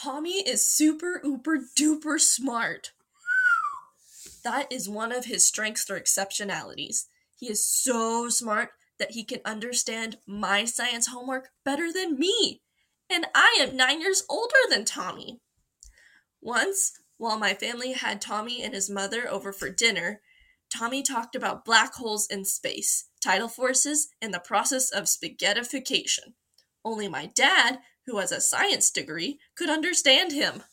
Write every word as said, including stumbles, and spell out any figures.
Tommy is super, ooper, duper smart. That is one of his strengths or exceptionalities. He is so smart that he can understand my science homework better than me. And I am nine years older than Tommy. Once, while my family had Tommy and his mother over for dinner, Tommy talked about black holes in space, tidal forces, and the process of spaghettification. Only my dad, who has a science degree, could understand him.